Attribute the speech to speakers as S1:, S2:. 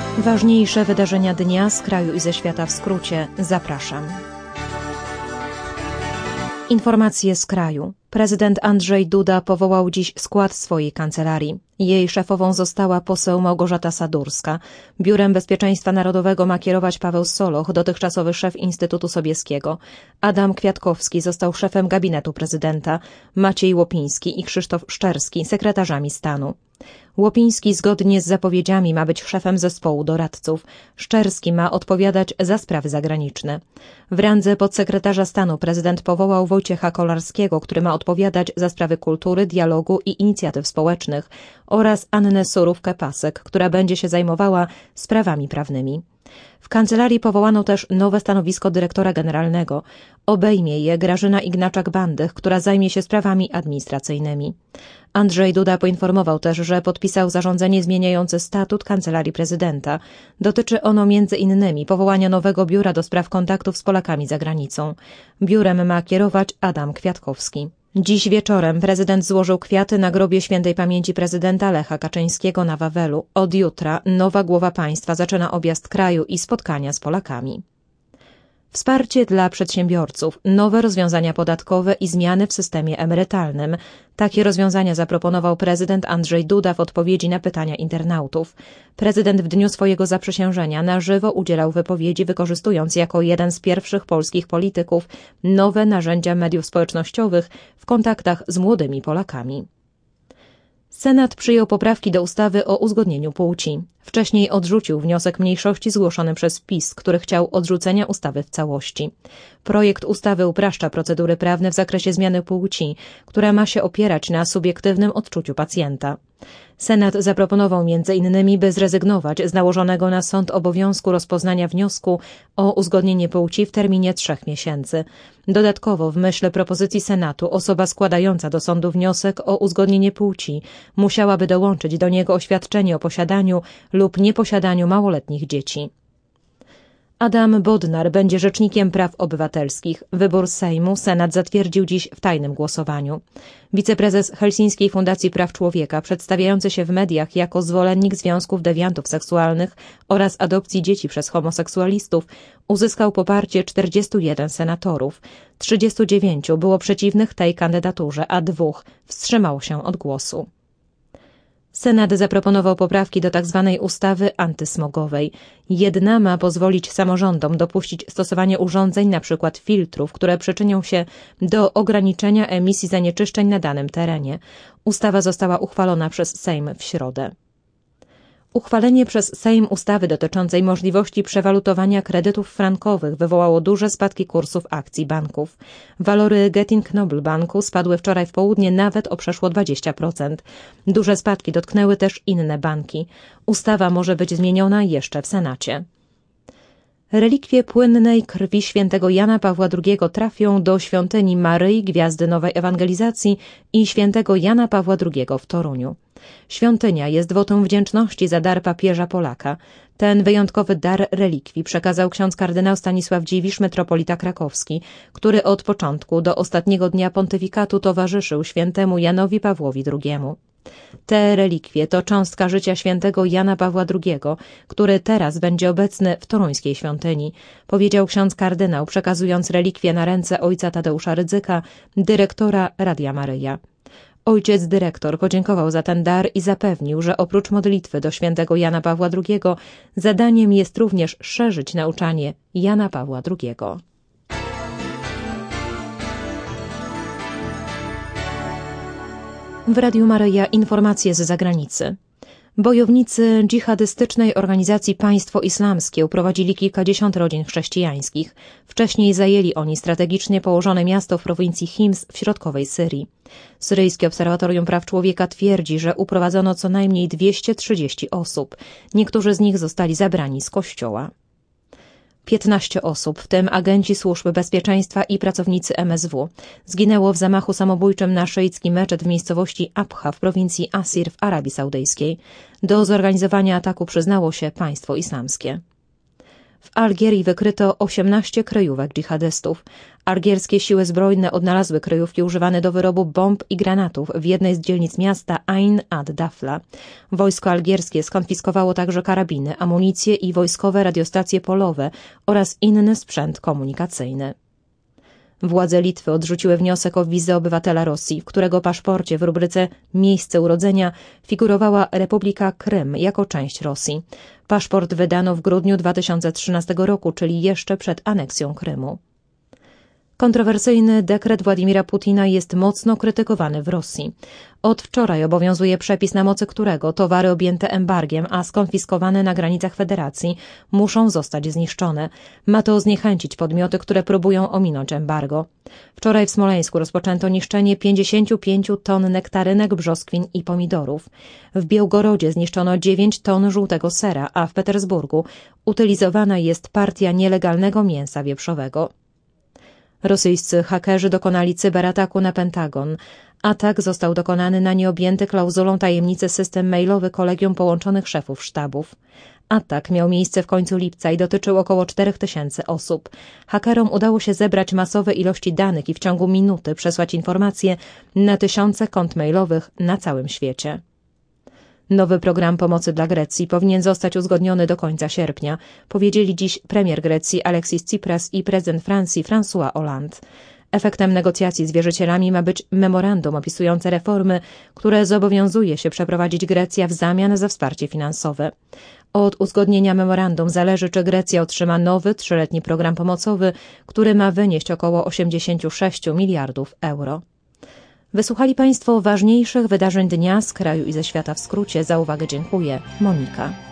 S1: Ważniejsze wydarzenia dnia z kraju i ze świata w skrócie. Zapraszam. Informacje z kraju. Prezydent Andrzej Duda powołał dziś skład swojej kancelarii. Jej szefową została poseł Małgorzata Sadurska. Biurem Bezpieczeństwa Narodowego ma kierować Paweł Soloch, dotychczasowy szef Instytutu Sobieskiego. Adam Kwiatkowski został szefem gabinetu prezydenta. Maciej Łopiński i Krzysztof Szczerski sekretarzami stanu. Łopiński zgodnie z zapowiedziami ma być szefem zespołu doradców. Szczerski ma odpowiadać za sprawy zagraniczne. W randze podsekretarza stanu prezydent powołał Wojciecha Kolarskiego, który ma odpowiadać za sprawy kultury, dialogu i inicjatyw społecznych, oraz Annę Surówkę-Pasek, która będzie się zajmowała sprawami prawnymi. W kancelarii powołano też nowe stanowisko dyrektora generalnego. Obejmie je Grażyna Ignaczak-Bandych, która zajmie się sprawami administracyjnymi. Andrzej Duda poinformował też, że podpisał zarządzenie zmieniające statut Kancelarii Prezydenta. Dotyczy ono m.in. powołania nowego biura do spraw kontaktów z Polakami za granicą. Biurem ma kierować Adam Kwiatkowski. Dziś wieczorem prezydent złożył kwiaty na grobie świętej pamięci prezydenta Lecha Kaczyńskiego na Wawelu. Od jutra nowa głowa państwa zaczyna objazd kraju i spotkania z Polakami. Wsparcie dla przedsiębiorców, nowe rozwiązania podatkowe i zmiany w systemie emerytalnym. Takie rozwiązania zaproponował prezydent Andrzej Duda w odpowiedzi na pytania internautów. Prezydent w dniu swojego zaprzysiężenia na żywo udzielał wypowiedzi, wykorzystując jako jeden z pierwszych polskich polityków nowe narzędzia mediów społecznościowych w kontaktach z młodymi Polakami. Senat przyjął poprawki do ustawy o uzgodnieniu płci. Wcześniej odrzucił wniosek mniejszości zgłoszony przez PiS, który chciał odrzucenia ustawy w całości. Projekt ustawy upraszcza procedury prawne w zakresie zmiany płci, która ma się opierać na subiektywnym odczuciu pacjenta. Senat zaproponował m.in., by zrezygnować z nałożonego na sąd obowiązku rozpoznania wniosku o uzgodnienie płci w terminie 3 miesięcy. Dodatkowo, w myśl propozycji Senatu, osoba składająca do sądu wniosek o uzgodnienie płci musiałaby dołączyć do niego oświadczenie o posiadaniu lub nieposiadaniu małoletnich dzieci. Adam Bodnar będzie rzecznikiem praw obywatelskich. Wybór Sejmu Senat zatwierdził dziś w tajnym głosowaniu. Wiceprezes Helsińskiej Fundacji Praw Człowieka, przedstawiający się w mediach jako zwolennik związków dewiantów seksualnych oraz adopcji dzieci przez homoseksualistów, uzyskał poparcie 41 senatorów. 39 było przeciwnych tej kandydaturze, a 2 wstrzymało się od głosu. Senat zaproponował poprawki do tzw. ustawy antysmogowej. Jedna ma pozwolić samorządom dopuścić stosowanie urządzeń, np. filtrów, które przyczynią się do ograniczenia emisji zanieczyszczeń na danym terenie. Ustawa została uchwalona przez Sejm w środę. Uchwalenie przez Sejm ustawy dotyczącej możliwości przewalutowania kredytów frankowych wywołało duże spadki kursów akcji banków. Walory Getin Noble Banku spadły wczoraj w południe nawet o przeszło 20%. Duże spadki dotknęły też inne banki. Ustawa może być zmieniona jeszcze w Senacie. Relikwie płynnej krwi świętego Jana Pawła II trafią do świątyni Maryi Gwiazdy Nowej Ewangelizacji i świętego Jana Pawła II w Toruniu. Świątynia jest wotum wdzięczności za dar papieża Polaka. Ten wyjątkowy dar relikwii przekazał ksiądz kardynał Stanisław Dziwisz, metropolita krakowski, który od początku do ostatniego dnia pontyfikatu towarzyszył świętemu Janowi Pawłowi II. Te relikwie to cząstka życia świętego Jana Pawła II, który teraz będzie obecny w toruńskiej świątyni, powiedział ksiądz kardynał, przekazując relikwie na ręce ojca Tadeusza Rydzyka, dyrektora Radia Maryja. Ojciec dyrektor podziękował za ten dar i zapewnił, że oprócz modlitwy do świętego Jana Pawła II zadaniem jest również szerzyć nauczanie Jana Pawła II. W Radiu Maryja informacje z zagranicy. Bojownicy dżihadystycznej organizacji Państwo Islamskie uprowadzili kilkadziesiąt rodzin chrześcijańskich. Wcześniej zajęli oni strategicznie położone miasto w prowincji Hims w środkowej Syrii. Syryjskie Obserwatorium Praw Człowieka twierdzi, że uprowadzono co najmniej 230 osób. Niektórzy z nich zostali zabrani z kościoła. 15 osób, w tym agenci służb bezpieczeństwa i pracownicy MSW, zginęło w zamachu samobójczym na szyicki meczet w miejscowości Abha w prowincji Asir w Arabii Saudyjskiej. Do zorganizowania ataku przyznało się Państwo Islamskie. W Algierii wykryto 18 kryjówek dżihadystów. Algierskie siły zbrojne odnalazły kryjówki używane do wyrobu bomb i granatów w jednej z dzielnic miasta Ain ad-Dafla. Wojsko algierskie skonfiskowało także karabiny, amunicję i wojskowe radiostacje polowe oraz inny sprzęt komunikacyjny. Władze Litwy odrzuciły wniosek o wizę obywatela Rosji, w którego paszporcie w rubryce Miejsce urodzenia figurowała Republika Krym jako część Rosji. Paszport wydano w grudniu 2013 roku, czyli jeszcze przed aneksją Krymu. Kontrowersyjny dekret Władimira Putina jest mocno krytykowany w Rosji. Od wczoraj obowiązuje przepis, na mocy którego towary objęte embargiem, a skonfiskowane na granicach federacji, muszą zostać zniszczone. Ma to zniechęcić podmioty, które próbują ominąć embargo. Wczoraj w Smoleńsku rozpoczęto niszczenie 55 ton nektarynek, brzoskwiń i pomidorów. W Białgorodzie zniszczono 9 ton żółtego sera, a w Petersburgu utylizowana jest partia nielegalnego mięsa wieprzowego. Rosyjscy hakerzy dokonali cyberataku na Pentagon. Atak został dokonany na nieobjęty klauzulą tajemnicy system mailowy Kolegium Połączonych Szefów Sztabów. Atak miał miejsce w końcu lipca i dotyczył około 4000 osób. Hakerom udało się zebrać masowe ilości danych i w ciągu minuty przesłać informacje na tysiące kont mailowych na całym świecie. Nowy program pomocy dla Grecji powinien zostać uzgodniony do końca sierpnia, powiedzieli dziś premier Grecji Alexis Tsipras i prezydent Francji François Hollande. Efektem negocjacji z wierzycielami ma być memorandum opisujące reformy, które zobowiązuje się przeprowadzić Grecja w zamian za wsparcie finansowe. Od uzgodnienia memorandum zależy, czy Grecja otrzyma nowy, 3-letni program pomocowy, który ma wynieść około 86 miliardów euro. Wysłuchali Państwo ważniejszych wydarzeń dnia z kraju i ze świata w skrócie. Za uwagę dziękuję. Monika.